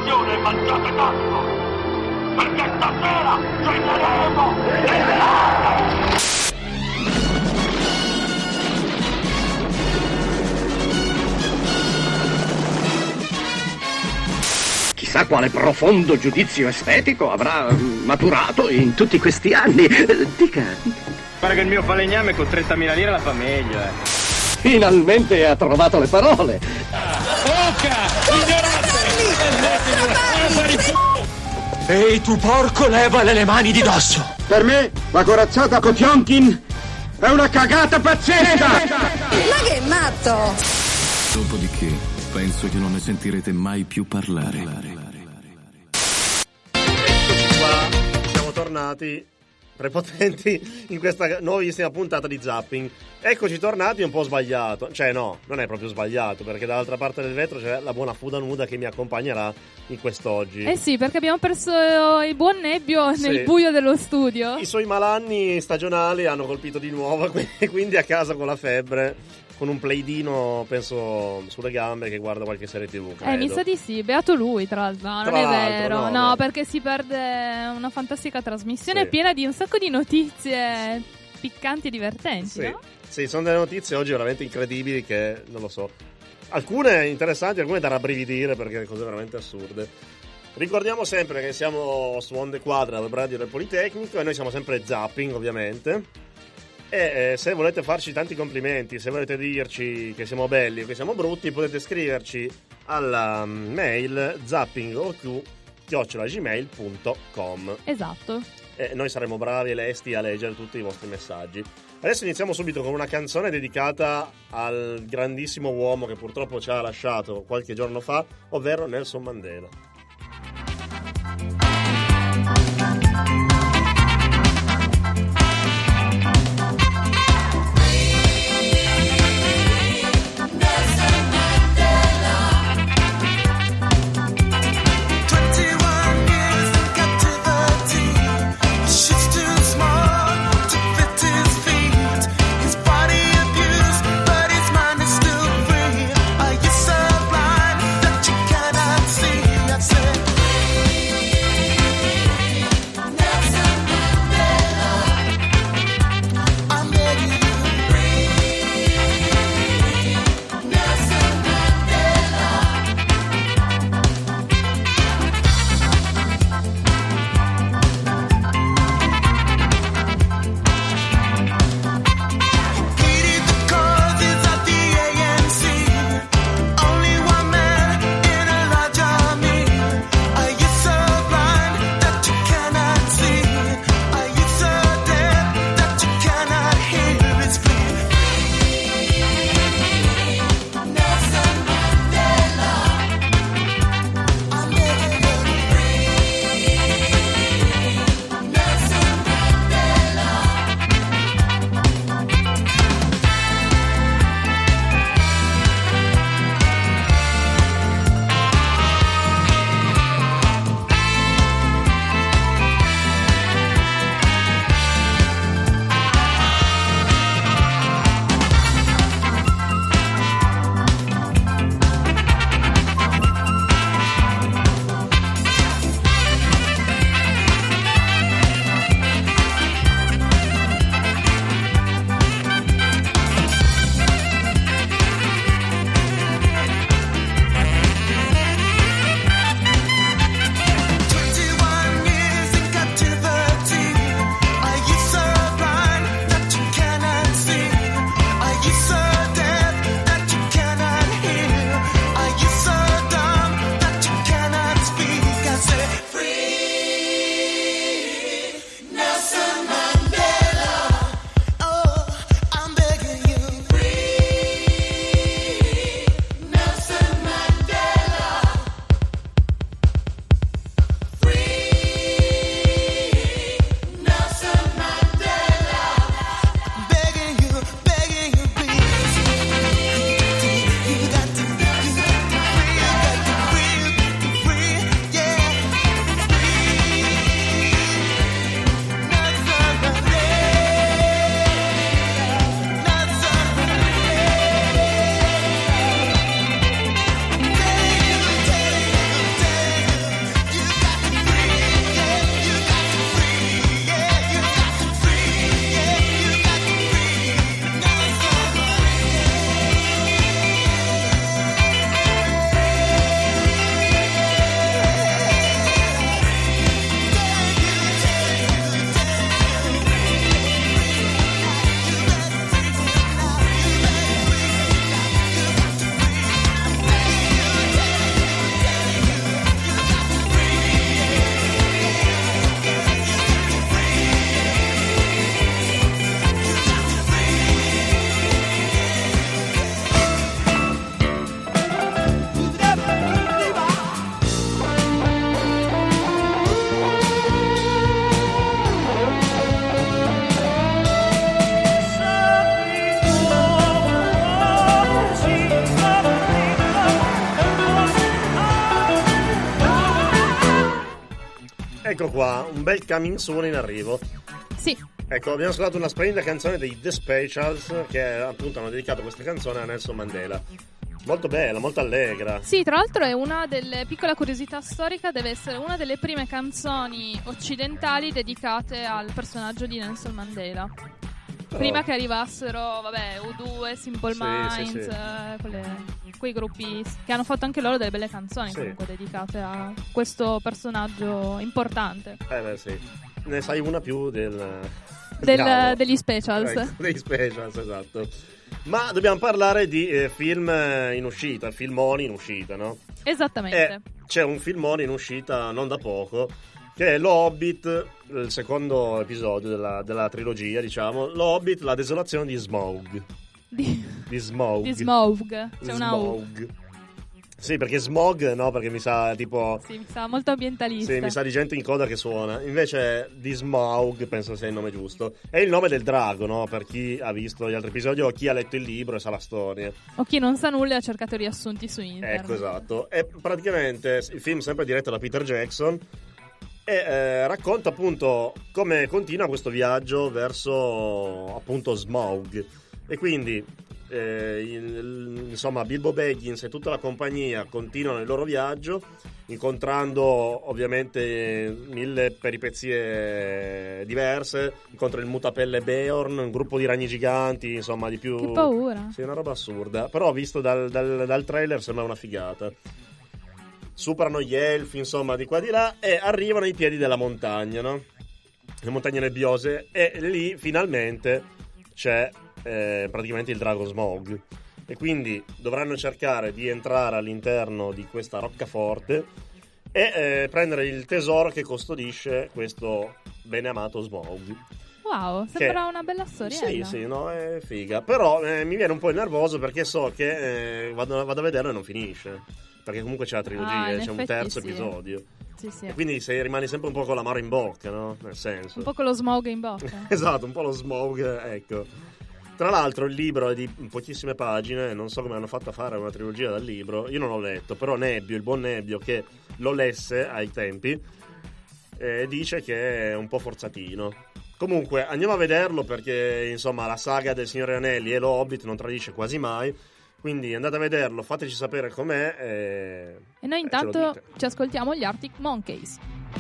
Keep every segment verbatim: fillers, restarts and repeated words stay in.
Attenzione, mangiate tanto! Perché stasera ceneremo delle latte! Chissà quale profondo giudizio estetico avrà maturato in tutti questi anni. Dica. Pare che il mio falegname con trentamila lire la fa meglio, eh. Finalmente ha trovato le parole. Oca! Ignorante! Ehi tu porco, levale le mani di dosso! Per me la corazzata Potionkin è una cagata pazzesca! Ma che matto! Dopodiché penso che non ne sentirete mai più parlare. Eccoci qua, siamo tornati prepotenti in questa nuovissima puntata di Zapping. Eccoci tornati un po' sbagliato, cioè no, non è proprio sbagliato, perché dall'altra parte del vetro c'è la buona Fuda Nuda che mi accompagnerà in quest'oggi. Eh sì, perché abbiamo perso il buon Nebbio Sì. nel buio dello studio. I suoi malanni stagionali hanno colpito di nuovo, quindi a casa con la febbre, con un playdino penso sulle gambe che guarda qualche serie tv, credo. Eh, mi sa di sì, beato lui tra l'altro. No, Tra non è l'altro, vero. no, No, beh. perché si perde una fantastica trasmissione Sì. piena di un sacco di notizie piccanti e divertenti, Sì. no? Sì, sono delle notizie oggi veramente incredibili che, non lo so, alcune interessanti, alcune da rabbrividire perché cose veramente assurde. Ricordiamo sempre che siamo su Onde Quadra, web radio del Politecnico, e noi siamo sempre Zapping, ovviamente. E eh, se volete farci tanti complimenti, se volete dirci che siamo belli o che siamo brutti, potete scriverci alla mail zappingoq chiocciola gmail punto com. Esatto. E noi saremo bravi e lesti a leggere tutti i vostri messaggi. Adesso iniziamo subito con una canzone dedicata al grandissimo uomo che purtroppo ci ha lasciato qualche giorno fa, ovvero Nelson Mandela. Still free. Are you so blind that you cannot see? ecco qua, un bel coming soon in arrivo. Sì. Ecco, abbiamo ascoltato una splendida canzone dei The Specials che appunto hanno dedicato questa canzone a Nelson Mandela. Molto bella, molto allegra. Sì, tra l'altro è una delle piccole curiosità storica, deve essere una delle prime canzoni occidentali dedicate al personaggio di Nelson Mandela. Però... prima che arrivassero, vabbè, U due, Simple sì, Minds, sì, sì. Eh, quelle, quei gruppi che hanno fatto anche loro delle belle canzoni, sì, comunque dedicate a questo personaggio importante. Eh beh sì, ne sai una più del... del degli Specials. Ecco, degli Specials, esatto. Ma dobbiamo parlare di eh, film in uscita, filmoni in uscita, no? Esattamente. E c'è un filmone in uscita non da poco, che è Lo Hobbit, il secondo episodio della, della trilogia, diciamo. Lo Hobbit, la desolazione di Smaug. Di, di Smaug. Di Smaug. C'è una U. Sì, perché smog, no? Perché mi sa tipo... Sì, mi sa molto ambientalista. Sì, mi sa di gente in coda che suona. Invece di Smaug, penso sia il nome giusto. È il nome del drago, no? Per chi ha visto gli altri episodi o chi ha letto il libro e sa la storia. O chi non sa nulla e ha cercato riassunti su internet. Ecco, esatto. È praticamente il film sempre diretto da Peter Jackson e eh, racconta appunto come continua questo viaggio verso appunto Smaug. E quindi... Eh, il, insomma Bilbo Baggins e tutta la compagnia continuano il loro viaggio incontrando ovviamente mille peripezie diverse. Incontra il mutapelle Beorn, un gruppo di ragni giganti, insomma di più... Che paura. Sì, una roba assurda, però visto dal, dal, dal trailer sembra una figata. Superano gli elfi, insomma, di qua di là e arrivano ai piedi della montagna, no? Le montagne nebbiose, e lì finalmente c'è Eh, praticamente il drago Smaug, e quindi dovranno cercare di entrare all'interno di questa roccaforte e eh, prendere il tesoro che custodisce questo beneamato Smaug. Wow, sembra che... una bella storiella. Sì, sì, no, è figa. Però eh, mi viene un po' nervoso perché so che eh, vado, vado a vederlo e non finisce, perché comunque c'è la trilogia, ah, c'è un terzo sì. episodio. Sì, sì. E quindi sei, rimani sempre un po' con l'amaro in bocca, no? Nel senso. Un po' con lo Smaug in bocca. Esatto, un po' lo Smaug, ecco. Tra l'altro il libro è di pochissime pagine, non so come hanno fatto a fare una trilogia dal libro, io non l'ho letto, però Nebbio, il buon Nebbio che lo lesse ai tempi, eh, dice che è un po' forzatino. Comunque andiamo a vederlo perché insomma la saga del Signore Anelli e lo Hobbit non tradisce quasi mai, quindi andate a vederlo, fateci sapere com'è e, e noi intanto ci ascoltiamo gli Arctic Monkeys.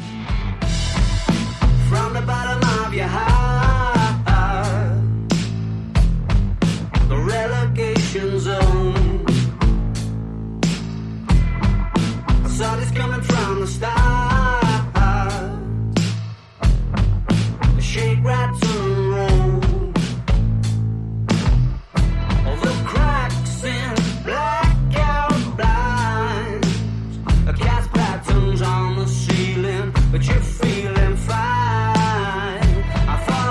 From the bottom of your heart, the relegation zone. I saw this coming from the start. Shake, rattle, and roll. All the cracks in blackout blinds. A cast patterns on the ceiling, but you're feeling fine. I thought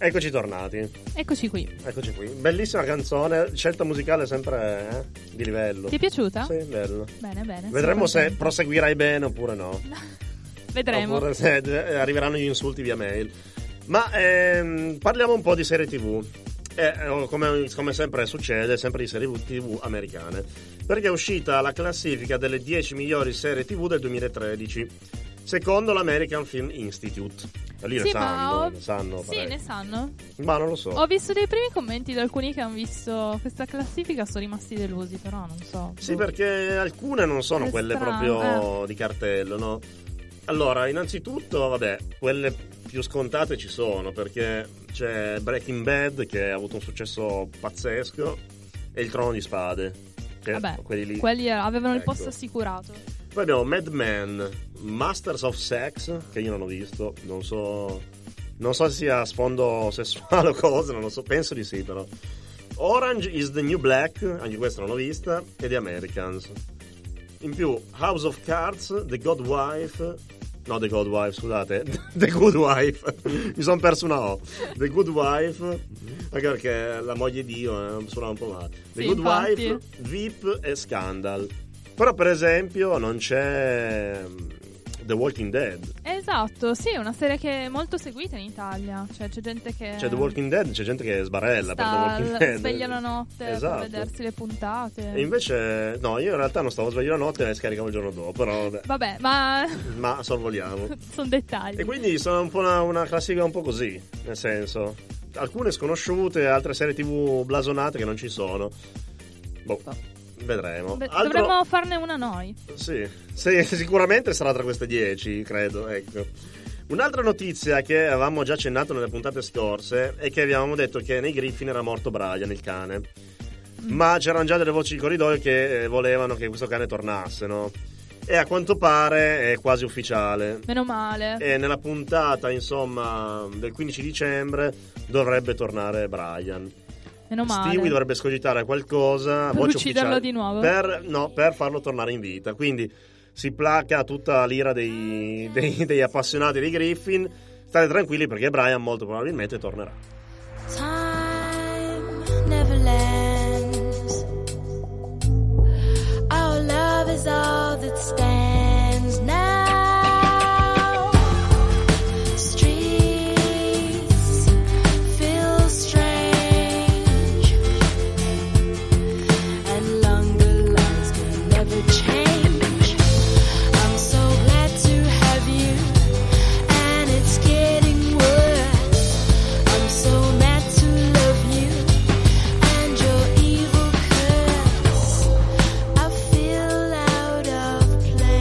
Eccoci tornati. Eccoci qui. Eccoci qui. Bellissima canzone, scelta musicale sempre eh, di livello. Ti è piaciuta? Sì, bello. Bene, bene. Vedremo se proseguirai bene oppure no. Vedremo. Oppure se arriveranno gli insulti via mail. Ma ehm, parliamo un po' di serie tivù. Eh, come, come sempre succede, sempre di serie tivù americane. Perché è uscita la classifica delle dieci migliori serie tivù del duemilatredici, secondo l'American Film Institute. E lì sì, ne sanno, ho... ne sanno sì, parecchio. ne sanno. Ma non lo so. Ho visto dei primi commenti da alcuni che hanno visto questa classifica, sono rimasti delusi, però non so. Sì, perché alcune non sono È quelle strano, proprio eh. di cartello, no? Allora, innanzitutto, vabbè, quelle più scontate ci sono, perché c'è Breaking Bad che ha avuto un successo pazzesco e Il Trono di Spade. Che Vabbè, quelli lì quelli avevano il ecco. posto assicurato. Poi abbiamo Mad Men, Masters of Sex, che io non ho visto, non so non so se sia a sfondo sessuale o cosa, non lo so, penso di sì però. Orange is the New Black, anche questa non l'ho vista, e The Americans. In più House of Cards, The Good Wife, no The Good Wife, scusate, The Good Wife, mi sono perso una O. The Good Wife, anche perché la moglie di Dio eh, suona un po' male. The Sì, Good infatti. Wife, V I P e Scandal. Però per esempio non c'è The Walking Dead. Esatto, sì, è una serie che è molto seguita in Italia. Cioè c'è gente che C'è The Walking Dead, c'è gente che sbarella per The sta Walking Dead. sveglia la notte Esatto. per vedersi le puntate. E invece no, io in realtà non stavo sveglio la notte e le scaricavo il giorno dopo, però vabbè. Vabbè, ma Ma sorvoliamo. sono dettagli. E quindi sono un po' una, una classifica un po' così, nel senso, alcune sconosciute, altre serie tivù blasonate che non ci sono. Boh, vedremo. Beh, Altro- dovremmo farne una noi. Sì, sì, sicuramente sarà tra queste dieci, credo, ecco. Un'altra notizia che avevamo già accennato nelle puntate scorse è che avevamo detto che nei Griffin era morto Brian, il cane. Ma c'erano già delle voci di corridoio che eh, volevano che questo cane tornasse, no? E a quanto pare è quasi ufficiale. Meno male. E nella puntata, insomma, del quindici dicembre dovrebbe tornare Brian. Meno male. Stewie dovrebbe scogitare qualcosa Per voce ucciderlo ufficiale, di nuovo? per, no, per farlo tornare in vita. Quindi si placa tutta l'ira dei, dei, degli appassionati dei Griffin. State tranquilli perché Brian molto probabilmente tornerà. Time never lands. Our love is all that stands now. Streets feel strange, and longer lines can never change. I'm so glad to have you, and it's getting worse. I'm so mad to love you, and your evil curse. I feel out of place.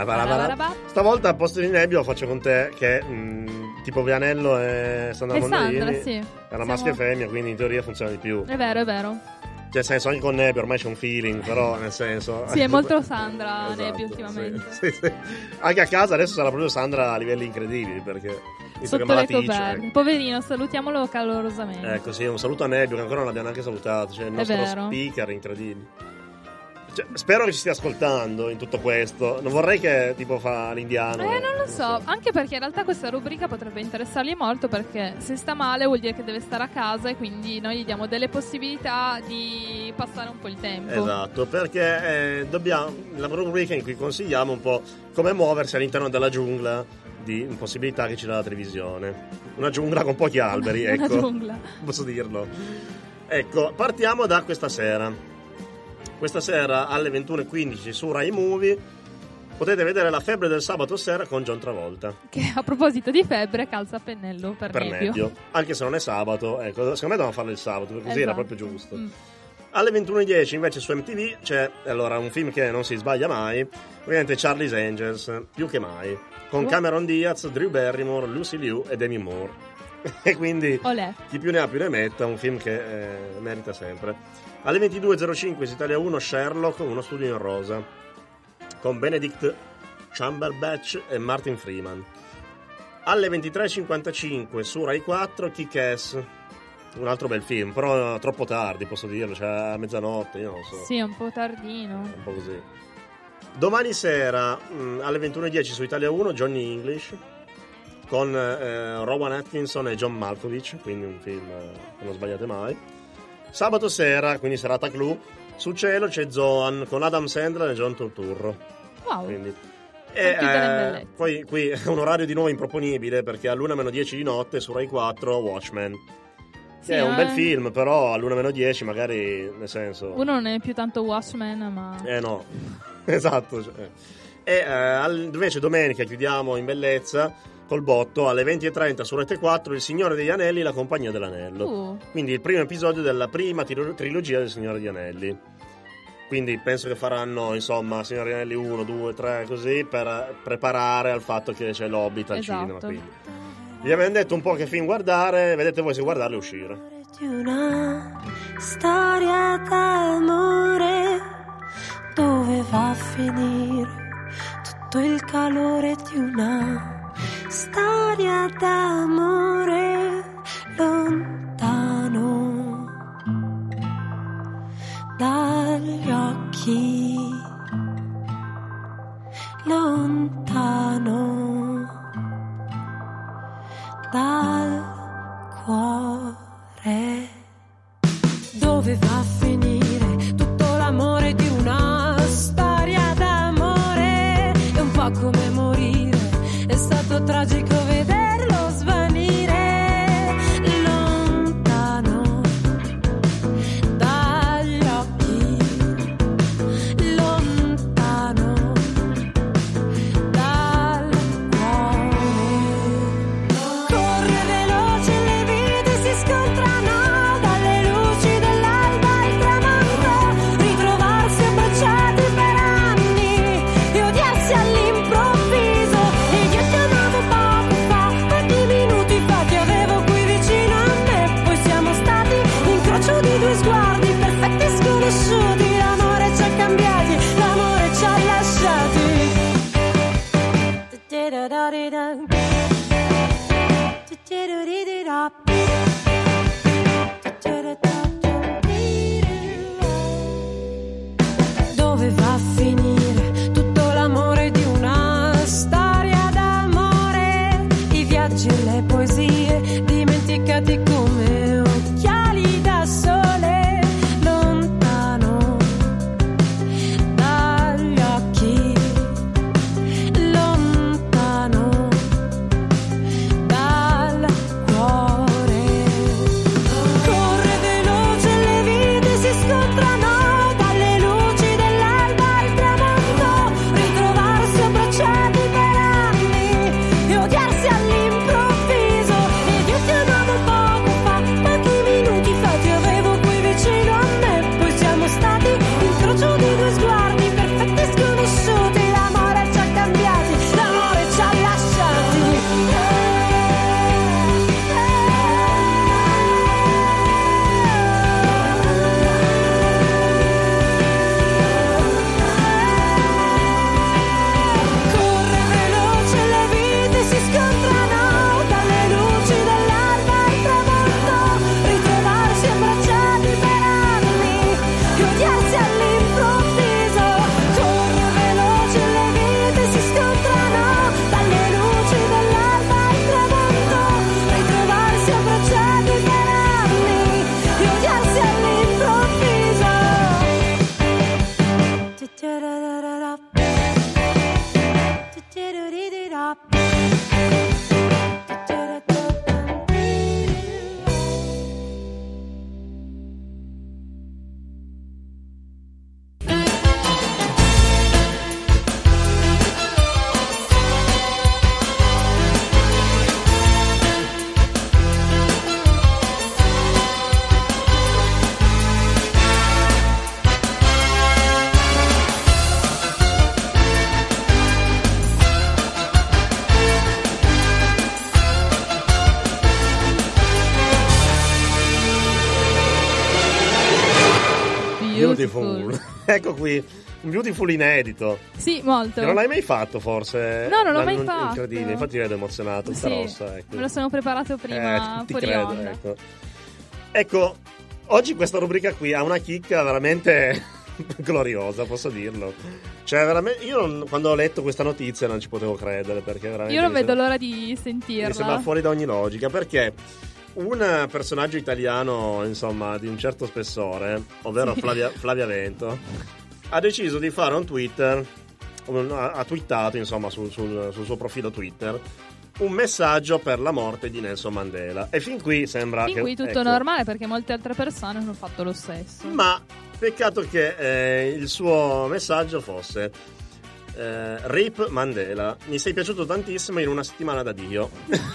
Barabarabà. Stavolta al posto di Nebbia lo faccio con te, che mh, tipo Vianello e Sandra E Sandra, Mondolini sì. è una Siamo- maschio e femmina, quindi in teoria funziona di più. È vero, è vero. Cioè, nel senso, anche con Nebbia ormai c'è un feeling, però nel senso... Sì, è molto Sandra Esatto, Nebbia ultimamente. sì, sì, sì. Anche a casa adesso sarà proprio Sandra a livelli incredibili, perché visto che è Sotto le malaticcia, coperte. ecco. Poverino, salutiamolo calorosamente. Ecco, sì, un saluto a Nebbio, che ancora non l'abbiamo neanche salutato. Cioè, il È nostro vero. speaker incredibile. Cioè, spero che ci stia ascoltando in tutto questo. Non vorrei che tipo fa l'indiano. Eh, non lo so, anche perché in realtà questa rubrica potrebbe interessargli molto, perché se sta male vuol dire che deve stare a casa e quindi noi gli diamo delle possibilità di passare un po' il tempo. Esatto, perché eh, dobbiamo la rubrica in cui consigliamo un po' come muoversi all'interno della giungla di possibilità che ci dà la televisione. Una giungla con pochi alberi, Una ecco. giungla. Posso dirlo. Ecco, partiamo da questa sera. Questa sera alle ventuno e quindici su Rai Movie potete vedere La febbre del sabato sera con John Travolta. Che a proposito di febbre calza a pennello per, Per Nebbio. Nebbio. Anche se non è sabato, ecco, secondo me dovevamo farlo il sabato, perché così era Esatto. proprio giusto. Mm. Alle ventuno e dieci invece su M T V c'è allora un film che non si sbaglia mai, ovviamente Charlie's Angels, più che mai, con Oh. Cameron Diaz, Drew Barrymore, Lucy Liu e Demi Moore. E quindi Olè. chi più ne ha più ne metta, un film che eh, merita sempre. Alle ventidue e zero cinque su Italia uno Sherlock, uno studio in rosa, con Benedict Cumberbatch e Martin Freeman. Alle ventitré e cinquantacinque su Rai quattro Kick-Ass, un altro bel film, però troppo tardi, posso dirlo, cioè a mezzanotte, io non so. Sì, è un po' tardino. Un po' così. Domani sera mh, alle ventuno e dieci su Italia uno Johnny English, con eh, Rowan Atkinson e John Malkovich, quindi un film eh, che non sbagliate mai. Sabato sera, quindi serata clou, su Cielo c'è Zoan con Adam Sandler e John Turturro. Wow. Quindi, Tutti e, belle eh, bellezze. poi qui è un orario di nuovo improponibile, perché all'una meno dieci di notte su Rai quattro Watchmen. Sì, Che è un eh. bel film, però all'una meno dieci magari, nel senso... Uno non è più tanto Watchmen, ma... Eh no, esatto. Cioè. E eh, al- invece domenica chiudiamo in bellezza col botto alle venti e trenta su Rete quattro Il Signore degli Anelli, La Compagnia dell'Anello. Uh. Quindi il primo episodio della prima trilo- trilogia del Signore degli Anelli. Quindi penso che faranno, insomma, Signore degli Anelli uno, due, tre, così, per preparare al fatto che c'è l'Hobbit al Esatto. cinema. Quindi. Vi abbiamo detto un po' che film guardare, vedete voi se guardarli o uscire. Di una storia d'amore, dove va a finire tutto il calore di una storia d'amore lontano dagli occhi, lontano dal cuore, dove va a finire tutto l'amore di una storia d'amore. È un po' come morire, è stato tragico vederlo svanire lontano dagli occhi, lontano dal cuore. Corre veloce, le vite si scontrano, dalle luci dell'alba al tramonto, ritrovarsi abbracciati per anni e odiarsi all'improvviso. E io ti amavo poco fa, pochi minuti fa ti avevo qui vicino a me, poi siamo stati incrocio di due sguardi, perfetti sconosciuti. L'amore ci ha cambiati, l'amore ci ha lasciati. Dove va a finire tutto l'amore di una storia d'amore? I viaggi e le poesie dimenticati come occhiali da sole, lontano dagli occhi, lontano pop. Beautiful. Ecco qui, un Beautiful inedito. Sì, molto. Che non l'hai mai fatto, forse? No, non l'ho Ma mai fatto. Incredibile, infatti vedo emozionato, tutta Sì, rossa. Ecco. me lo sono preparato prima Eh, ti fuori credo, onda. ecco. Ecco, oggi questa rubrica qui ha una chicca veramente gloriosa, posso dirlo. Cioè, veramente, io non- quando ho letto questa notizia non ci potevo credere, perché veramente Io non mi vedo sembra- l'ora di sentirla. mi sembra fuori da ogni logica, perché un personaggio italiano, insomma, di un certo spessore, ovvero Sì. Flavia, Flavia Vento, ha deciso di fare un Twitter, un- ha, ha twittato, insomma, sul, sul- sul suo profilo Twitter, un messaggio per la morte di Nelson Mandela. E fin qui sembra Fin che... qui tutto ecco, normale, perché molte altre persone hanno fatto lo stesso. ma peccato che eh, il suo messaggio fosse eh, Rip Mandela, mi sei piaciuto tantissimo in una settimana da Dio.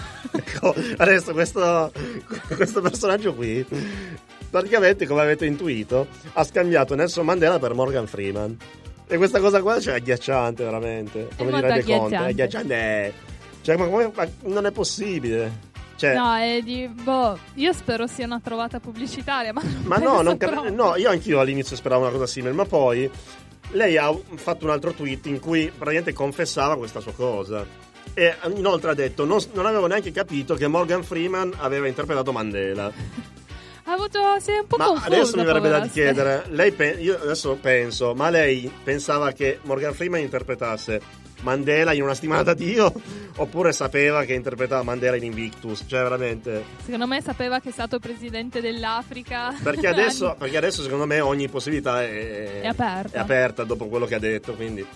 Ecco, adesso questo, questo personaggio qui praticamente, come avete intuito, ha scambiato Nelson Mandela per Morgan Freeman. E questa cosa qua, cioè, è agghiacciante veramente, come molto direbbe Conte, è agghiacciante. agghiacciante. Cioè, ma, come, ma non è possibile. Cioè, No, è di. Boh, io spero sia una trovata pubblicitaria, ma non Ma no, penso non cap- proprio. no, io anch'io all'inizio speravo una cosa simile, ma poi lei ha fatto un altro tweet in cui praticamente confessava questa sua cosa. E inoltre ha detto: non, non avevo neanche capito che Morgan Freeman aveva interpretato Mandela. Ha avuto. Si è un po' Ma confusa. adesso mi verrebbe da povera chiedere: lei pe- io adesso penso, ma lei pensava che Morgan Freeman interpretasse Mandela in una settimana da Dio? Oppure sapeva che interpretava Mandela in Invictus? Cioè, veramente. Secondo me sapeva che è stato presidente dell'Africa. Perché adesso, perché adesso secondo me ogni possibilità è, È aperta. è aperta dopo quello che ha detto, quindi,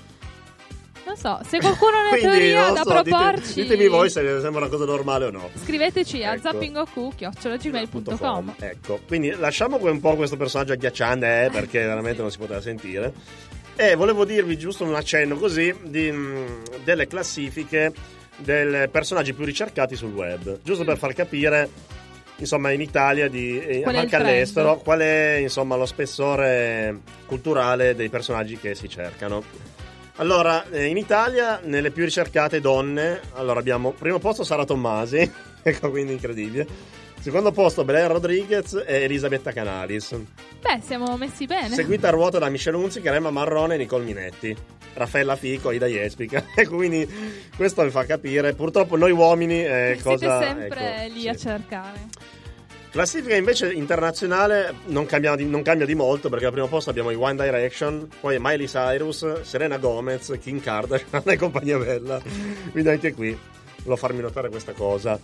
Non so, se qualcuno ha una quindi teoria non da so, dite- proporci, ditemi voi se vi sembra una cosa normale o no. scriveteci a Ecco. zappingoku chiocciola gmail punto com. Ecco, quindi lasciamo un po' questo personaggio agghiacciante, eh, perché veramente non si poteva sentire. E volevo dirvi giusto un accenno così di, mh, delle classifiche dei personaggi più ricercati sul web, giusto per far capire, insomma, in Italia di, e Qual è anche il trend? all'estero, qual è, insomma, lo spessore culturale dei personaggi che si cercano. Allora, eh, in Italia, nelle più ricercate donne, allora abbiamo primo posto Sara Tommasi, ecco, quindi incredibile. Secondo posto Belen Rodriguez e Elisabetta Canalis. Beh, siamo messi bene. Seguita a ruota da Michelle Hunziker, Emma Marrone e Nicole Minetti. Raffaella Fico, Ida Jespica. E quindi questo mi fa capire. Purtroppo noi uomini eh, Siete cosa... sempre ecco, lì sì. a cercare. Classifica invece internazionale non cambia, di, non cambia di molto, perché al primo posto abbiamo i One Direction, poi Miley Cyrus, Selena Gomez, Kim Kardashian e compagnia bella. Quindi anche qui volevo farmi notare questa cosa.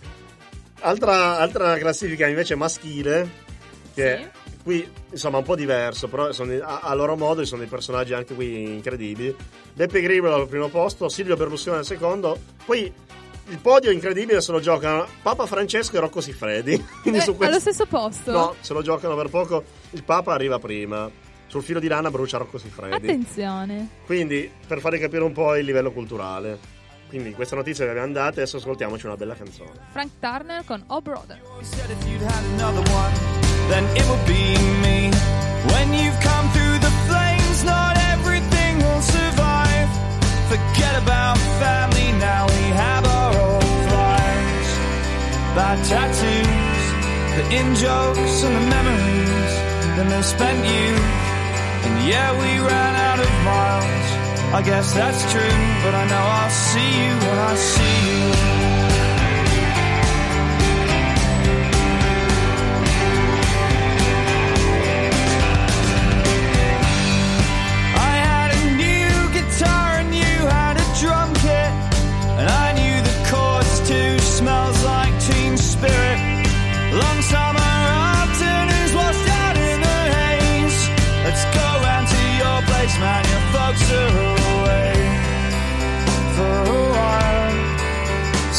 Altra, altra classifica invece maschile, che Sì. qui insomma un po' diverso, però sono, a, a loro modo sono dei personaggi anche qui incredibili. Beppe Grillo al primo posto, Silvio Berlusconi al secondo, poi il podio incredibile se lo giocano Papa Francesco e Rocco Siffredi. Quindi Eh, su questo... allo stesso posto? No, se lo giocano per poco. Il Papa arriva prima. Sul filo di lana brucia Rocco Siffredi. Attenzione. Quindi, per farvi capire un po' il livello culturale. Quindi, queste notizie le abbiamo date. Adesso ascoltiamoci una bella canzone. Frank Turner con Oh Brother. Said if you'd had another one, then it would be me. When you've come through the flames, not everything will survive. Forget about family, now we have our own lives. Bad tattoos, the in-jokes and the memories that they've spent you. And yeah, we ran out of miles, I guess that's true, but I know I'll see you when I see you. I had a new guitar and you had a drum kit, and I knew the chords too. Smells like Teen Spirit. Long summer afternoons washed out in the haze. Let's go round to your place, man, your folks are away for a while.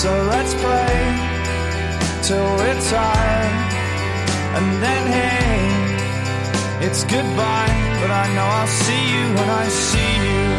So let's play till we're tired, and then hey, it's goodbye, but I know I'll see you when I see you.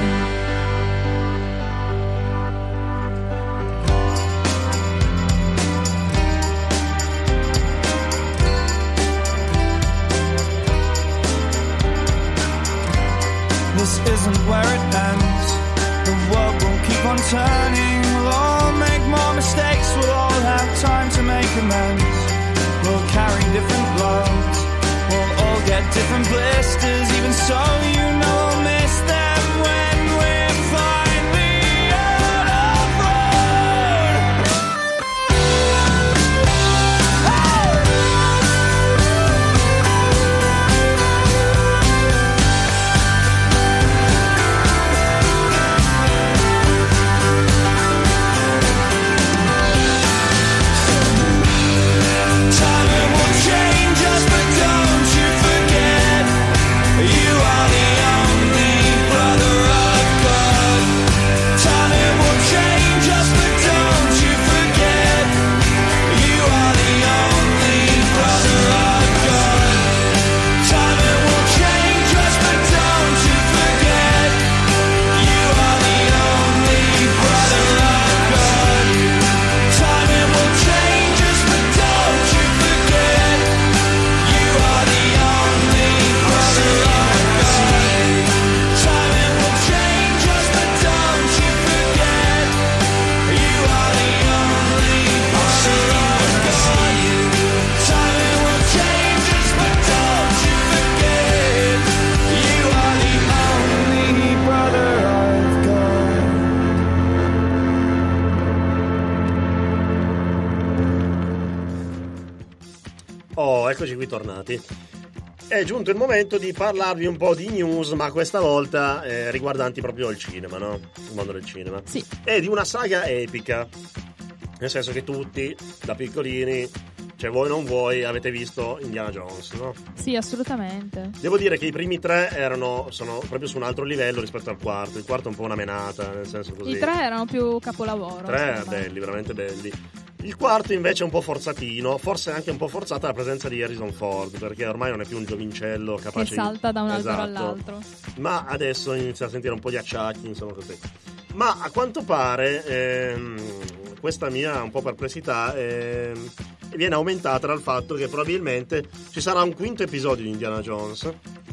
This isn't where it ends. The world will keep on turning. We'll all make more mistakes. We'll all have time to make amends. We'll carry different loads. We'll all get different blisters. Even so, you know I'll miss them when we're finally out of road. Time will change us, but don't you forget, you are the only brother I've got. Time will change us, but don't you forget, you are the only brother I've got. Time will change us, but don't you forget, you are the only brother I've got. Time will change us, but don't you forget, you are the only brother I've got. Time will change us, but don't you forget, you are the only brother I've got. Time will change us, but don't you forget, you are the only brother I've got. Oh, eccoci qui tornati. È giunto il momento di parlarvi un po' di news, ma questa volta eh, riguardanti proprio il cinema, no? Il mondo del cinema. Sì. E di una saga epica. Nel senso che tutti, da piccolini, cioè voi non vuoi, avete visto Indiana Jones, no? Sì, assolutamente. Devo dire che i primi tre erano sono proprio su un altro livello rispetto al quarto. Il quarto è un po' una menata, nel senso così. I tre erano più capolavoro. Tre insomma. belli, veramente belli. Il quarto invece è un po' forzatino, forse anche un po' forzata la presenza di Harrison Ford, perché ormai non è più un giovincello Che capace salta da un di... albero Esatto. all'altro. Ma adesso inizia a sentire un po' di acciacchi, insomma così. Ma a quanto pare ehm, questa mia un po' perplessità ehm, viene aumentata dal fatto che probabilmente ci sarà un quinto episodio di Indiana Jones.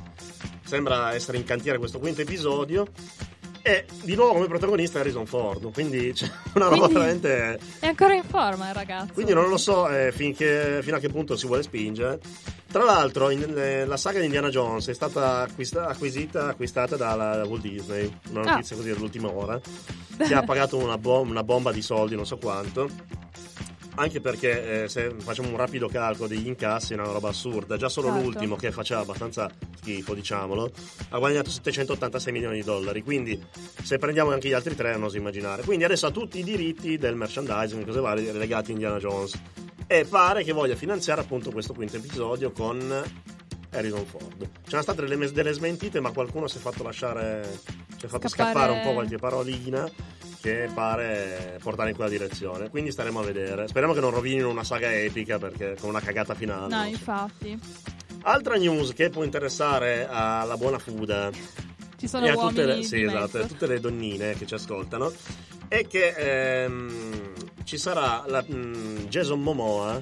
Sembra essere in cantiere questo quinto episodio. E di nuovo come protagonista Harrison Ford, quindi c'è una roba Quindi veramente... È ancora in forma il ragazzo. Quindi non lo so eh, finché, fino a che punto si vuole spingere. Tra l'altro in, eh, la saga di Indiana Jones è stata acquista, acquisita acquistata dalla Walt Disney, una notizia Ah. così dell'ultima ora, che ha pagato una, bom- una bomba di soldi, non so quanto. Anche perché eh, se facciamo un rapido calcolo degli incassi è una roba assurda. Già solo Certo. l'ultimo, che faceva abbastanza schifo, diciamolo, ha guadagnato settecentottantasei milioni di dollari. Quindi se prendiamo anche gli altri tre non oso immaginare. Quindi adesso ha tutti i diritti del merchandising, cose varie legati a Indiana Jones. E pare che voglia finanziare appunto questo quinto episodio con Harrison Ford. C'erano state delle, delle smentite, ma qualcuno si è fatto lasciare, si è fatto Scappare. scappare un po' qualche parolina che pare portare in quella direzione. Quindi staremo a vedere. Speriamo che non rovinino una saga epica, perché con una cagata finale. No, non so. infatti. Altra news che può interessare alla buona Fuda Ci sono e a uomini tutte le, di sì, esatto, mezzo. a tutte le donnine che ci ascoltano è che ehm, ci sarà la, mh, Jason Momoa,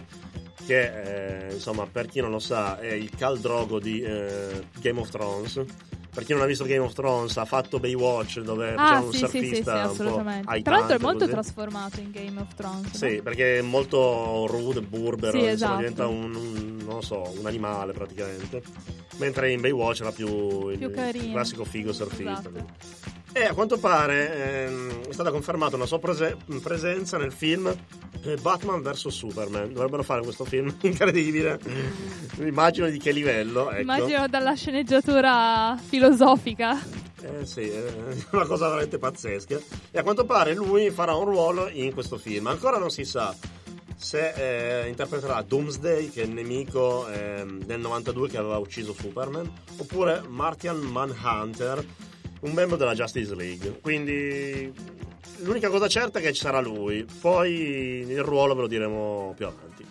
che eh, insomma, per chi non lo sa, è il Khal Drogo di eh, Game of Thrones. Per chi non ha visto Game of Thrones, ha fatto Baywatch, dove Ah, c'è un sì, sì, sì, sì, surfista un po' assolutamente. haitante, Tra l'altro è molto così. trasformato in Game of Thrones. Sì, no? perché è molto rude, burbero, Sì, insomma, esatto. diventa un, un- non lo so, un animale praticamente. Mentre in Baywatch era più il, Più il carino. classico figo surfista. Esatto. E a quanto pare ehm, è stata confermata una sua prese- presenza nel film eh, Batman versus Superman. Dovrebbero fare questo film incredibile. Immagino di che livello, ecco. Immagino dalla sceneggiatura filosofica. Eh sì, è una cosa veramente pazzesca. E a quanto pare lui farà un ruolo in questo film. Ancora non si sa se eh, interpreterà Doomsday, che è il nemico eh, del novantadue che aveva ucciso Superman, oppure Martian Manhunter, un membro della Justice League. Quindi l'unica cosa certa è che ci sarà lui. Poi il ruolo ve lo diremo più avanti.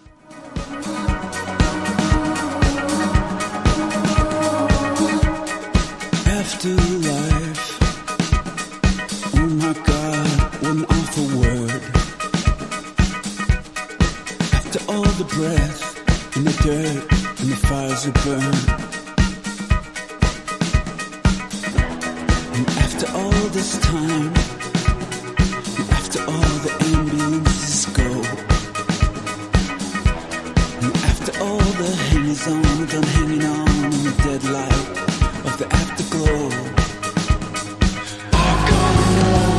Afterlife. Oh my God, what an awful word. After all the breath and the dirt and the fires that burn, and after all this time, and after all the ambulances go, and after all the hangers on done hanging on in the dead light of the afterglow, I gotta know,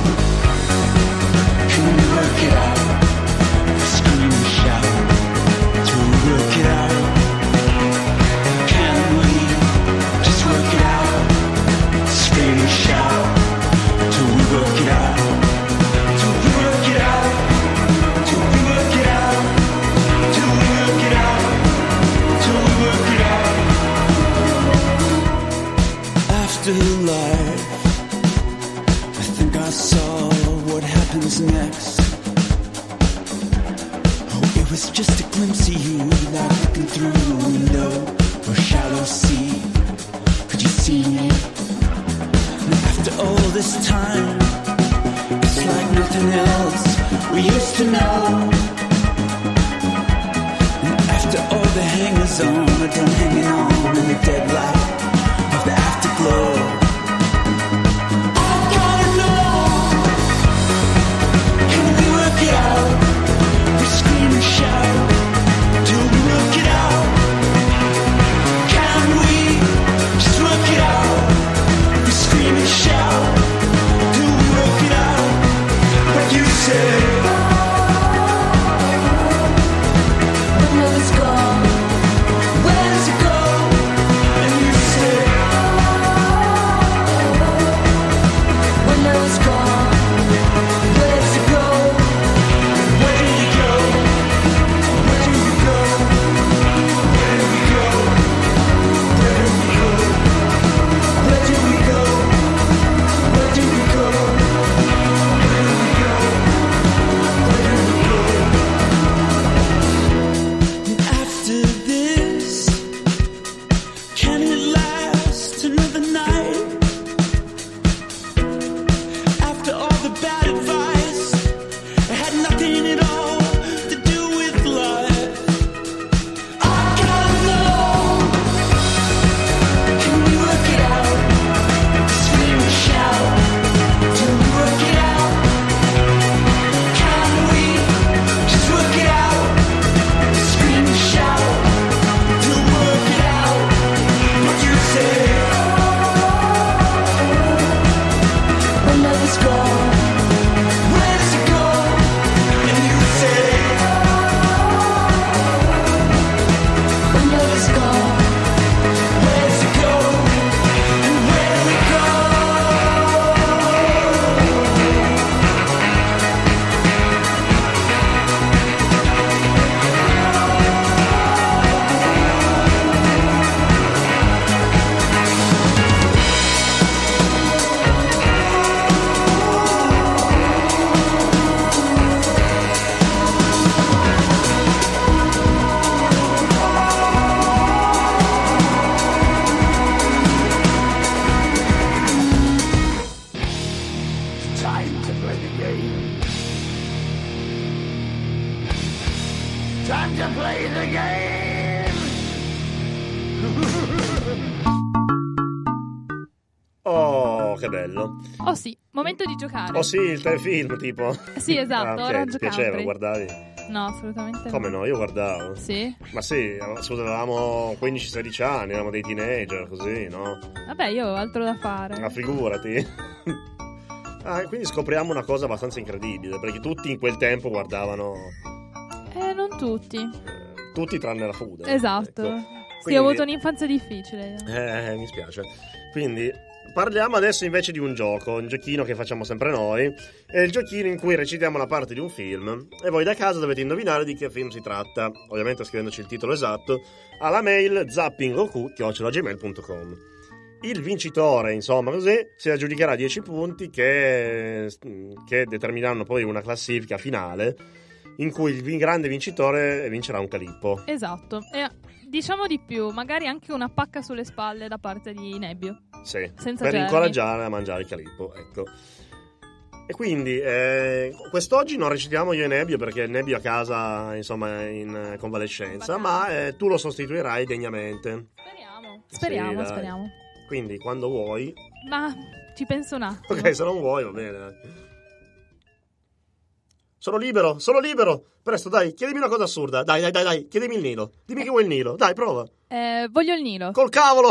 can we work it out? Scream and shout till we work it out. Can we just work it out? Scream and shout till we work it out. Till we work it out. Till we work it out. Till we work it out. Till we work it out. Afterlife, I think I saw what happens next. Oh, it was just a glimpse of you, like looking through a window or a shallow sea. Could you see me? And after all this time, it's like nothing else we used to know. And after all the hangers on are done hanging on in the dead light of the afterglow, I gotta know, can we work it out? We scream and shout till we work it out. Can we just work it out? We scream and shout till we work it out. But you say, when love is gone, where does it go? And you say, when love is gone, where does it go? Where do you go? Where do you go? Where do we go? Where do we go? Where do we go? Where do we go? Where do we go? Where do we go? And after this, can it last another night? After all the bad advice, it had nothing at all to do with life. I gotta know, can we work it out? Scream and shout till we work it out. Can we just work it out? Scream and shout till we work it out. What you say? When love is gone, where does it go? And you say, when love is gone, where does it go? And where do we go? Time to play the game. Time to play the game. Oh, che bello. Oh sì, momento di giocare. Oh sì, il telefilm tipo. Sì, esatto, Ah, ok, Orange ti piaceva, Country. guardavi? No, assolutamente Come no? Io guardavo. Sì? Ma sì, scusa, avevamo quindici sedici anni, eravamo dei teenager, così, no? Vabbè, io ho altro da fare. Ma figurati. Ah, e quindi scopriamo una cosa abbastanza incredibile, perché tutti in quel tempo guardavano, Eh, non tutti. tutti tranne la Fuda. Esatto. Ecco. Sì, Quindi- ho avuto un'infanzia difficile. Eh, mi spiace. Quindi parliamo adesso invece di un gioco, un giochino che facciamo sempre noi. È il giochino in cui recitiamo la parte di un film e voi da casa dovete indovinare di che film si tratta, ovviamente scrivendoci il titolo esatto alla mail zappingoku chiocciola gmail punto com. Il vincitore, insomma, così si aggiudicherà dieci punti che, che determineranno poi una classifica finale in cui il grande vincitore vincerà un calippo. Esatto. E diciamo di più, magari anche una pacca sulle spalle da parte di Nebbio. Sì, senza per germi. incoraggiare a mangiare il calippo, ecco. E quindi eh, quest'oggi non recitiamo io e Nebbio perché Nebbio a casa, insomma, è in convalescenza, ma eh, tu lo sostituirai degnamente. Speriamo, speriamo, Sì, speriamo. Quindi quando vuoi. Ma ci penso un attimo. Ok, se non vuoi va bene. Sono libero, sono libero. Presto, dai, chiedimi una cosa assurda. Dai, dai, dai, dai, chiedimi il Nilo. Dimmi che vuoi il Nilo. Dai, prova. Eh, voglio il Nilo. Col cavolo.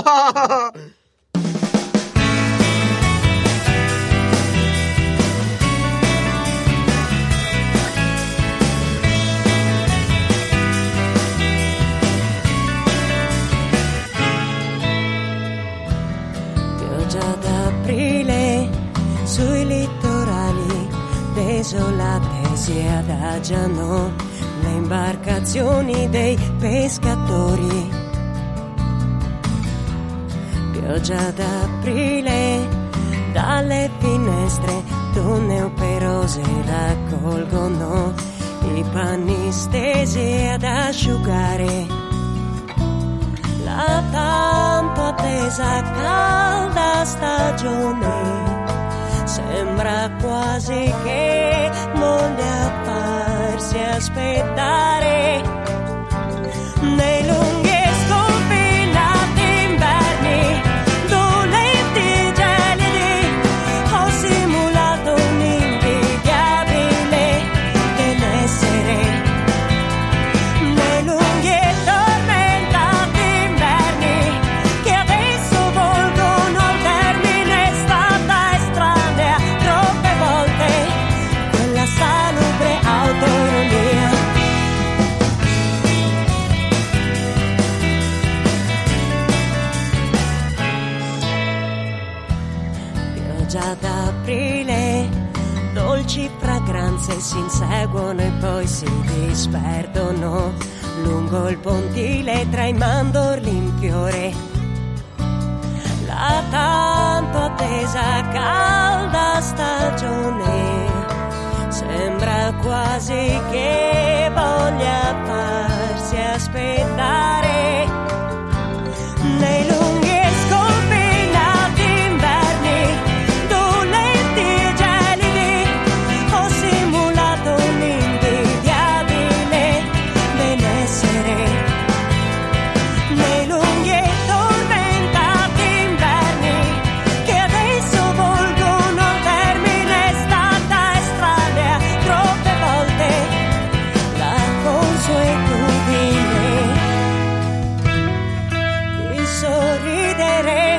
Pioggia d'aprile sui litorali desolate si adagiano le imbarcazioni dei pescatori. Pioggia d'aprile dalle finestre donne operose raccolgono i panni stesi ad asciugare. La tanto attesa calda stagione sembra quasi che voglia farsi aspettare. Nei lunghi e sconfinati inverni, dolenti gelidi, ho simulato un invidiabile benessere. Nei lunghi e tormentati inverni che adesso volgono al termine, è stata estranea troppe volte quella salubre autoironia. Pioggia d'aprile, dolci fragranze si inseguono e poi si disperdono lungo il pontile tra i mandorli in fiore. La tanto attesa calda stagione sembra quasi che voglia farsi aspettare. Nei lunghi e sconfinati inverni, dolenti e gelidi, ho simulato un invidiabile benessere. Nei lunghi e tormentati inverni che adesso volgono al termine, è stata estranea troppe volte la consuetudine di sorridere.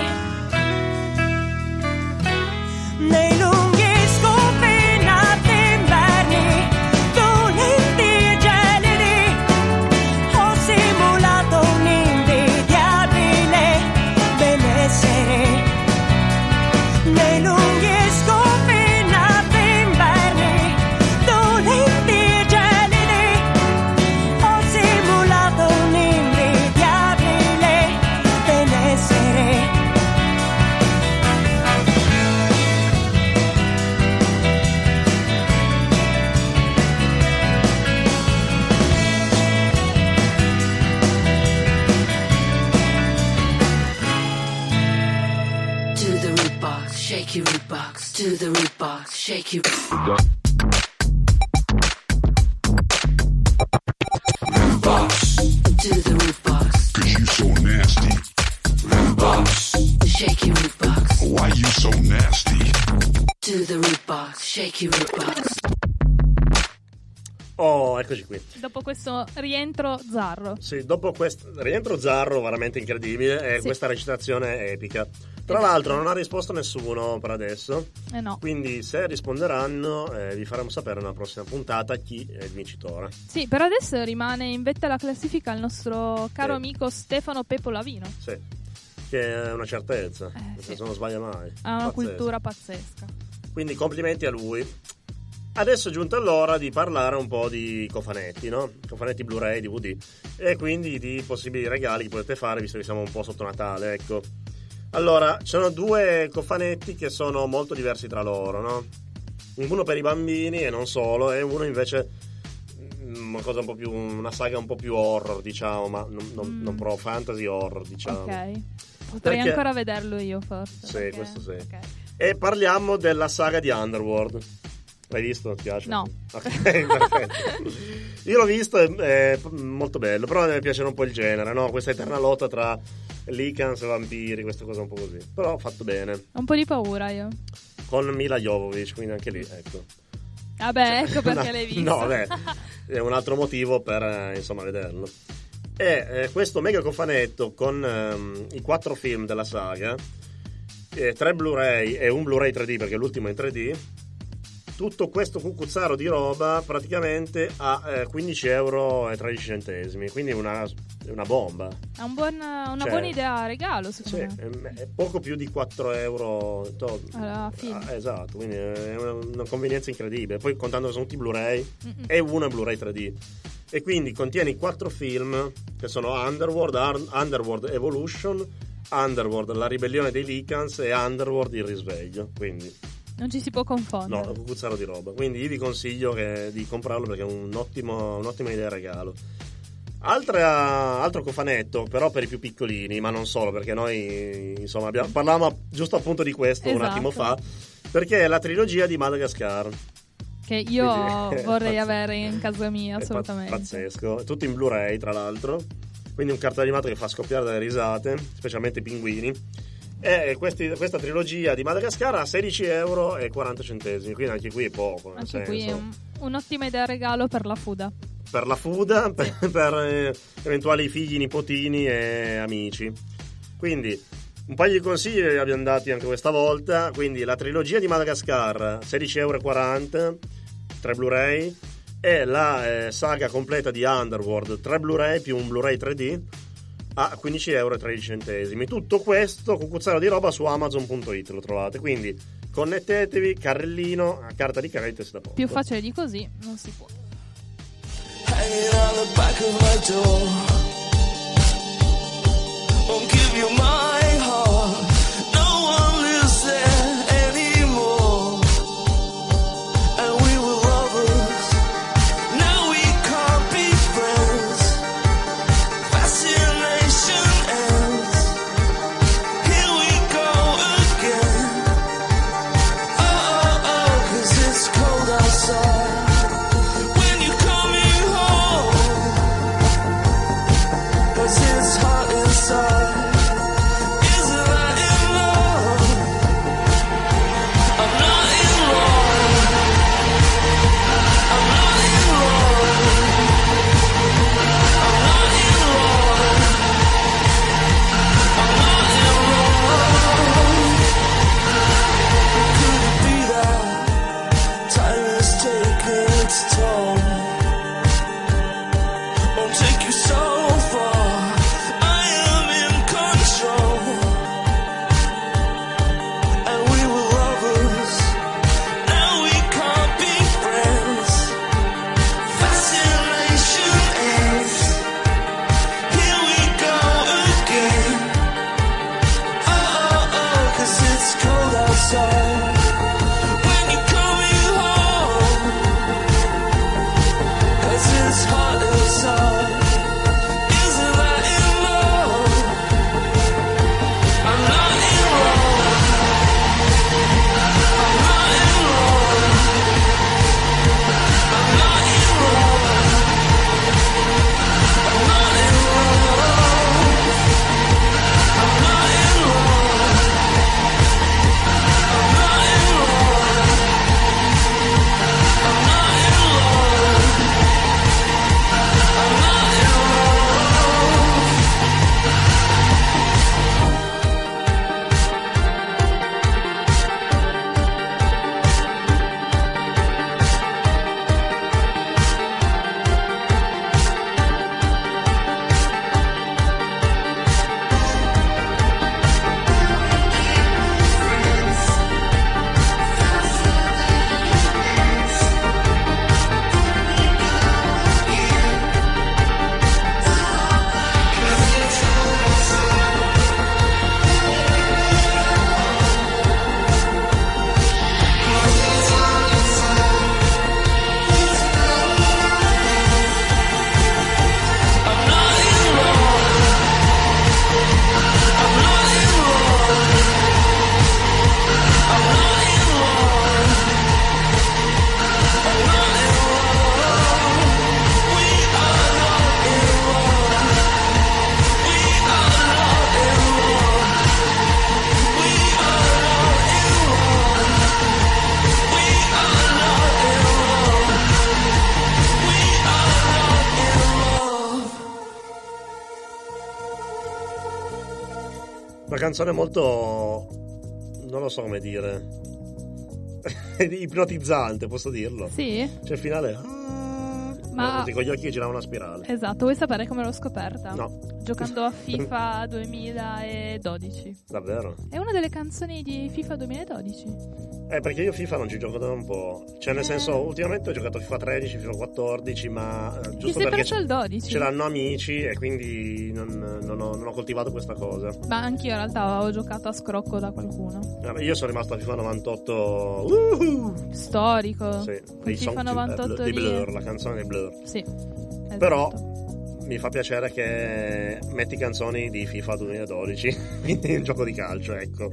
Nei lunghi e sconfinati inverni, dolenti e gelidi, ho simulato un invidiabile benessere. Nei lunghi e sconfinati inverni, dolenti e gelidi, ho simulato un invidiabile benessere. To the root box, shake your root box. To the root box, shake your root box. To the root box, cause you so nasty. root box, shake your root box. Why you so nasty? To the root box, shake your root box. Oh, eccoci qui. Dopo questo rientro zarro. Sì, dopo questo rientro zarro veramente incredibile e Sì. questa recitazione è epica. Tra l'altro non ha risposto nessuno per adesso. Eh no. Quindi se risponderanno eh, vi faremo sapere nella prossima puntata chi è il vincitore. Sì, per adesso rimane in vetta alla classifica il nostro caro Sì. amico Stefano Pepo Lavino. Sì, che è una certezza, nel sì. senso non sbaglia mai. Ha una Pazzesco. cultura pazzesca. Quindi complimenti a lui. Adesso è giunta l'ora di parlare un po' di cofanetti, no? Cofanetti Blu-ray, D V D e quindi di possibili regali che potete fare visto che siamo un po' sotto Natale, ecco. Allora, ci sono due cofanetti che sono molto diversi tra loro, no? Uno per i bambini e non solo, e uno invece una cosa un po' più, una saga un po' più horror, diciamo, ma non, non, Mm. non pro fantasy horror, diciamo. Ok. Potrei Perché- ancora vederlo io, forse. Sì, perché- questo sì. ok. E parliamo della saga di Underworld. L'hai visto? Ti piace? No. Ok, perfetto. Io l'ho visto, è, è molto bello, però mi piace un po' il genere, no? Questa eterna lotta tra Lycans e vampiri, questa cosa un po' così. Però fatto bene. Ho un po' di paura io. Con Mila Jovovich, quindi anche lì, ecco. Vabbè, ecco perché Una- l'hai visto. No, beh, è un altro motivo per, eh, insomma, vederlo. E eh, questo mega cofanetto con ehm, i quattro film della saga, eh, tre Blu-ray e un Blu-ray tre D, perché l'ultimo è in tre D, tutto questo cucuzzaro di roba praticamente a eh, quindici euro e tredici centesimi, quindi una, è una bomba. È un buon- una Cioè, buona idea a regalo, secondo Sì, me. è, è poco più di quattro euro to- Alla fine. ah, esatto, quindi è una, una convenienza incredibile. Poi contando che sono tutti Blu-ray Mm-mm. e uno è Blu-ray tre D, e quindi contiene i quattro film che sono Underworld, Ar- Underworld Evolution, Underworld La ribellione dei Lycans e Underworld Il risveglio. Quindi Non ci si può confondere. no, un cucuzzaro di roba. Quindi io vi consiglio che- di comprarlo perché è un ottimo, un'ottima idea regalo. Altra, altro cofanetto, però per i più piccolini, ma non solo, perché noi insomma abbiamo, parlavamo giusto appunto di questo un Esatto. attimo fa, perché è la trilogia di Madagascar. Che io Quindi, vorrei pazz- avere in casa mia, È pa- assolutamente. pazzesco, tutto in Blu-ray tra l'altro, quindi un cartone animato che fa scoppiare dalle risate, specialmente i pinguini. E questi- questa trilogia di Madagascar a sedici euro e quaranta centesimi, quindi anche qui è poco, nel Anche qui è senso. un- un'ottima idea regalo per la fuda. Per la fuda, per, per, eh, eventuali figli, nipotini e amici. Quindi un paio di consigli li abbiamo dati anche questa volta. Quindi la trilogia di Madagascar sedici euro e quaranta, tre Blu-ray, e la eh, saga completa di Underworld, tre Blu-ray più un Blu-ray tre D a quindici euro e tredici centesimi. Tutto questo cucuzzaro di roba su amazon punto it lo trovate, quindi connettetevi, carrellino, a carta di credito e si da poco. Più facile di così non si può. Hanging on the back of my door. Won't give you my heart. No one lives there anymore. And we were lovers. Now we can't be friends. Fascination ends. Here we go again. Oh, oh, oh, 'cause it's cold outside. When you coming home, 'cause it's hot inside. Isn't that enough? I'm not in love. I'm not in love. I'm not in love. I'm not in love. Could it be that time is taking its toll? Won't take you so far. I am in control. And we were lovers. Now we can't be friends. Fascination ends. Here we go again. Oh, oh, oh, 'cause it's cold outside. When you're coming home, Una canzone molto, non lo so come dire, ipnotizzante, posso dirlo? Sì. Cioè il finale... Ma... tutti con gli occhi che giravano una spirale. Esatto, vuoi sapere come l'ho scoperta? No. Giocando a FIFA duemiladodici. Davvero? È una delle canzoni di FIFA duemiladodici. Eh, perché io FIFA non ci gioco da un po'. Cioè, nel Eh. senso, ultimamente ho giocato FIFA tredici, FIFA quattordici, ma eh, Ti giusto sei perché perso il dodici? ce l'hanno amici e quindi non, non ho, non ho coltivato questa cosa. Ma anch'io in realtà avevo giocato a scrocco da qualcuno. Allora, io sono rimasto a FIFA novantotto. Uh-huh. Storico. Sì, Con dei FIFA song novantotto di di... Blur, la canzone dei Blur. Sì. Esatto. Però mi fa piacere che metti canzoni di FIFA duemiladodici, quindi un gioco di calcio, ecco.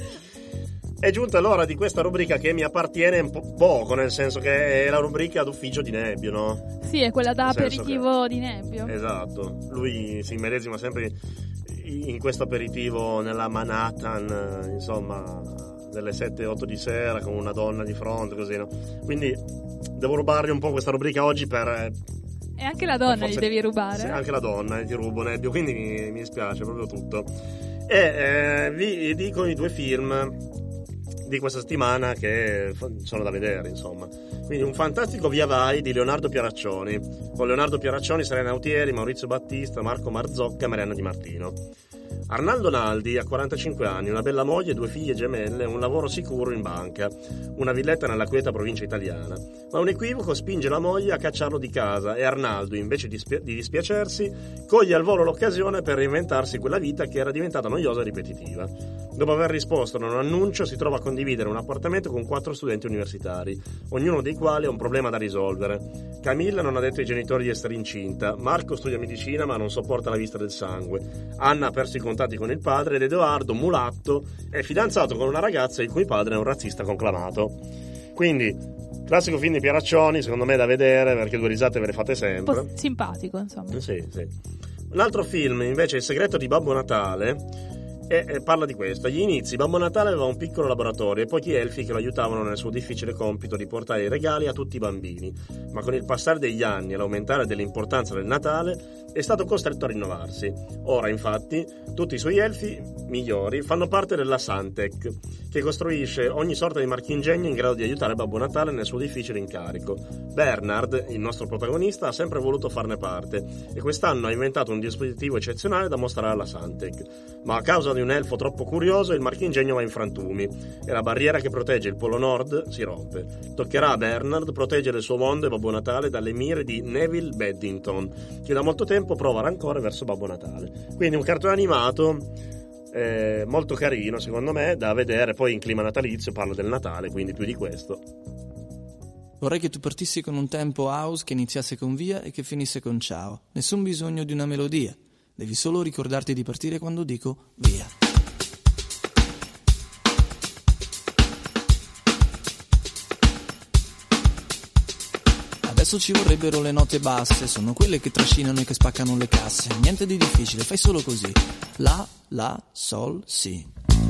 È giunta l'ora di questa rubrica che mi appartiene un po' poco, nel senso che è la rubrica d'ufficio di Nebbio, no? Sì, è quella da Nel senso aperitivo che- di Nebbio. Esatto, lui si immedesima sempre in questo aperitivo nella Manhattan, insomma, delle sette otto di sera con una donna di fronte, così, no? Quindi devo rubargli un po' questa rubrica oggi per... E anche la donna forse- gli devi rubare. Sì, anche la donna, eh, ti rubo Nebbio, quindi mi, mi dispiace proprio tutto. E eh, vi dico i due film di questa settimana che f- sono da vedere, insomma. Quindi un fantastico Via Vai di Leonardo Pieraccioni, con Leonardo Pieraccioni, Serena Autieri, Maurizio Battista, Marco Marzocca e Marianna Di Martino. Arnaldo Naldi ha quarantacinque anni, una bella moglie, due figlie gemelle, un lavoro sicuro in banca, una villetta nella quieta provincia italiana. Ma un equivoco spinge la moglie a cacciarlo di casa e Arnaldo, invece di, spia- di dispiacersi, coglie al volo l'occasione per reinventarsi quella vita che era diventata noiosa e ripetitiva. Dopo aver risposto a un annuncio, si trova a condividere un appartamento con quattro studenti universitari, ognuno dei quali ha un problema da risolvere. Camilla non ha detto ai genitori di essere incinta, Marco studia medicina ma non sopporta la vista del sangue, Anna ha perso i contatti con il padre ed Edoardo, mulatto, è fidanzato con una ragazza il cui padre è un razzista conclamato. Quindi, classico film di Pieraccioni, secondo me da vedere perché due risate ve le fate Un sempre. po' simpatico, insomma. Sì, sì. Un altro film invece, Il segreto di Babbo Natale, e, e parla di questo. Agli inizi Babbo Natale aveva un piccolo laboratorio e pochi elfi che lo aiutavano nel suo difficile compito di portare i regali a tutti i bambini, ma con il passare degli anni e l'aumentare dell'importanza del Natale è stato costretto a rinnovarsi. Ora infatti tutti i suoi elfi migliori fanno parte della Santec, che costruisce ogni sorta di marchingegno in grado di aiutare Babbo Natale nel suo difficile incarico. Bernard, il nostro protagonista, ha sempre voluto farne parte e quest'anno ha inventato un dispositivo eccezionale da mostrare alla Santec, ma a causa di un elfo troppo curioso il marchingegno va in frantumi e la barriera che protegge il Polo Nord si rompe. Toccherà a Bernard proteggere il suo mondo e Babbo Natale dalle mire di Neville Beddington, che da molto tempo prova rancore verso Babbo Natale. Quindi un cartone animato eh, molto carino, secondo me, da vedere. Poi in clima natalizio, parlo del Natale, quindi più di questo. Vorrei che tu partissi con un tempo house che iniziasse con via e che finisse con ciao. Nessun bisogno di una melodia. Devi solo ricordarti di partire quando dico via. Adesso ci vorrebbero le note basse, sono quelle che trascinano e che spaccano le casse. Niente di difficile, fai solo così. La, la, sol, si.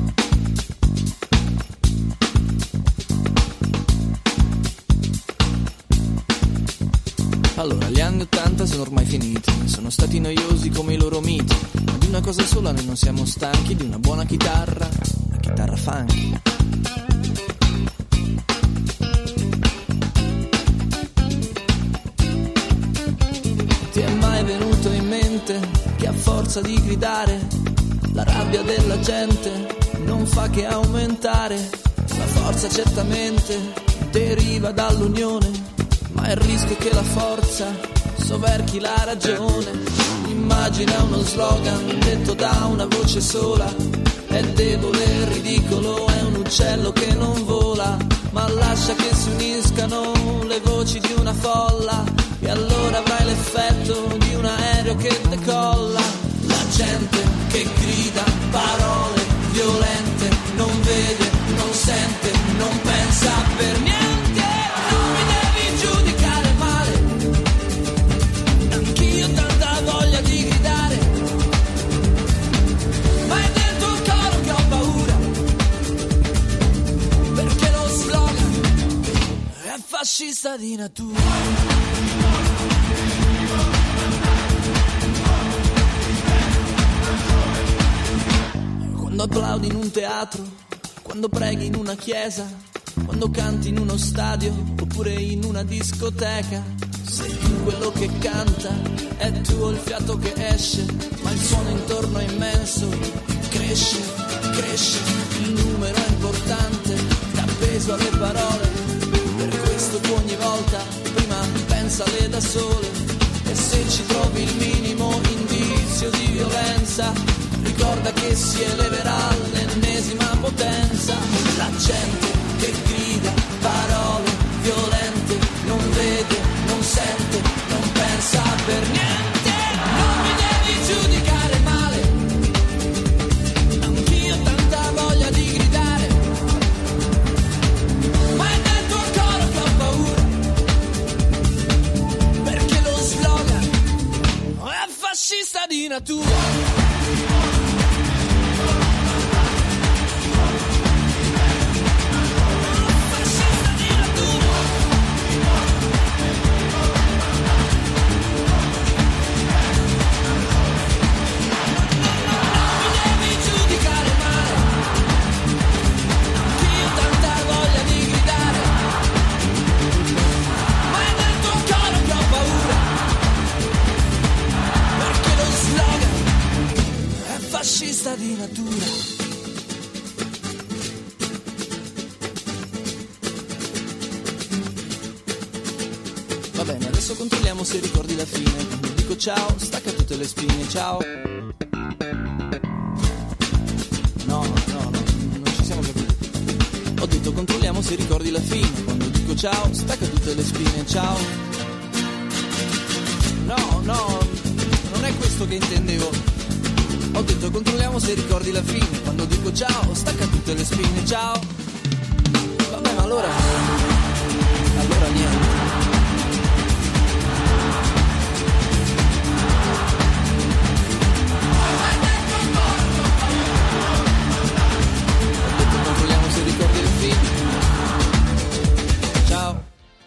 Allora, gli anni ottanta sono ormai finiti, sono stati noiosi come i loro miti, ma di una cosa sola noi non siamo stanchi, di una buona chitarra, una chitarra funky. Ti è mai venuto in mente che a forza di gridare la rabbia della gente non fa che aumentare? La forza certamente deriva dall'unione, ma il rischio è che la forza soverchi la ragione. Immagina uno slogan detto da una voce sola, è debole, è ridicolo, è un uccello che non vola, ma lascia che si uniscano le voci di una folla e allora avrai l'effetto di un aereo che decolla. La gente che grida parole violente, non vede, non sente, non pensa per niente. Non mi devi giudicare male, anch'io ho tanta voglia di gridare, ma è dentro il coro che ho paura, perché lo slogan è fascista di natura. quando applaudi in un teatro, quando preghi in una chiesa, quando canti in uno stadio oppure in una discoteca. Sei tu quello che canta, è tuo il fiato che esce, ma il suono intorno è immenso, cresce, cresce, il numero è importante, dà peso alle parole, per questo tu ogni volta prima pensale da sole, e se ci trovi il minimo indizio di violenza, ricorda che si eleverà all'ennesima potenza. La gente che grida parole violente non vede, non sente, non pensa per niente. Non mi devi giudicare male, anch'io ho tanta voglia di gridare, ma è del tuo coro che ho paura, perché lo slogan è fascista di natura. Fascista di natura. Va bene, adesso controlliamo se ricordi la fine. Quando dico ciao, stacca tutte le spine, ciao. No, no, no, non ci siamo capiti. Ho detto controlliamo se ricordi la fine. Quando dico ciao, stacca tutte le spine, ciao. No, no, non è questo che intendevo. Ho detto controlliamo se ricordi la fine. Quando dico ciao, stacca tutte le spine, ciao. Vabbè, ma allora Allora niente. Ho detto controlliamo se ricordi la fine. Ciao.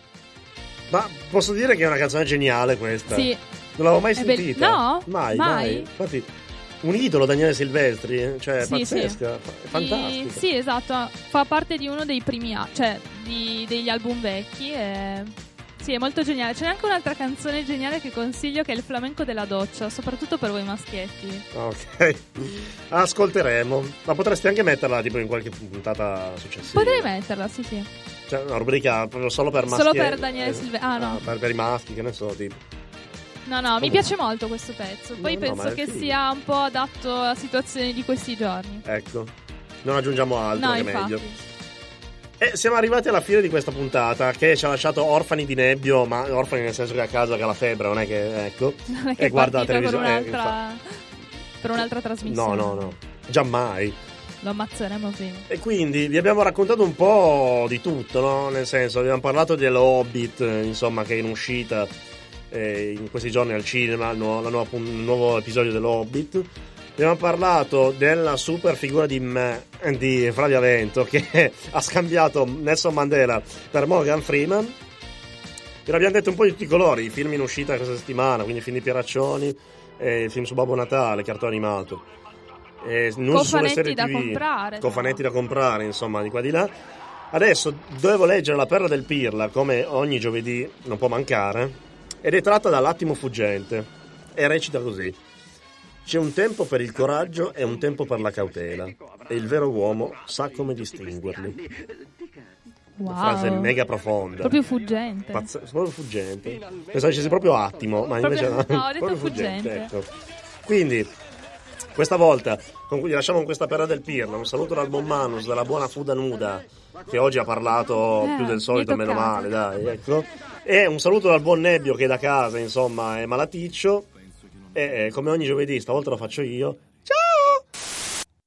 Ma posso dire che è una canzone geniale questa? Sì. Non l'avevo mai È be- sentita. no? Mai, Mai? mai. Infatti, un idolo, Daniele Silvestri, cioè Sì, pazzesca, sì. è fantastica. Sì, esatto, fa parte di uno dei primi, a- cioè di- degli album vecchi e... Sì, è molto geniale. C'è anche un'altra canzone geniale che consiglio, che è il flamenco della doccia, soprattutto per voi maschietti. Ok, ascolteremo. Ma potresti anche metterla tipo in qualche puntata successiva. Potrei metterla, sì, sì. Cioè una rubrica proprio solo per maschi. Solo per Daniele Silvestri. Ah, no. Per, per i maschi, che ne so, tipo. No, no, mi piace molto questo pezzo. Poi No, no, penso ma è che figo. sia un po' adatto alla situazione di questi giorni. Ecco, non aggiungiamo altro, No, che è infatti. meglio. E siamo arrivati alla fine di questa puntata, che ci ha lasciato orfani di nebbio, ma orfani nel senso che a casa che ha la febbre, non è che, ecco. Non è che e è guarda la partito per televisione. eh, un'altra, per un'altra trasmissione. No, no, no, giammai. Lo ammazzeremo prima. E quindi vi abbiamo raccontato un po' di tutto, no? Nel senso, abbiamo parlato dello Hobbit, eh, insomma, che è in uscita eh, in questi giorni al cinema, il nuovo, la nuova pun- il nuovo episodio dello Hobbit. Abbiamo parlato della super figura di, me, di Flavia Vento, che ha scambiato Nelson Mandela per Morgan Freeman. Vi abbiamo detto un po' di tutti i colori, i film in uscita questa settimana, quindi film di Pieraccioni, eh, il film su Babbo Natale, cartone animato. Eh, news sulle Cofanetti serie da T V, comprare, cofanetti da comprare, insomma, di qua di là. Adesso dovevo leggere La perla del Pirla, come ogni giovedì non può mancare, ed è tratta dall'Attimo fuggente e recita così: c'è un tempo per il coraggio e un tempo per la cautela, e il vero uomo sa come distinguerli. Wow. Una frase mega profonda, Proprio fuggente. Pazz- proprio fuggente. Pensavo dicessi proprio attimo, ma Proprio- invece no, ho detto proprio fuggente. ecco. Quindi questa volta con cui lasciamo con questa perla del Pirla un saluto dal buon Manus, dalla buona Fuda Nuda, che oggi ha parlato Eh, più del mi solito, è meno toccato. male, dai, ecco. E un saluto dal buon Nebbio, che da casa insomma è malaticcio. E eh, come ogni giovedì, stavolta lo faccio io,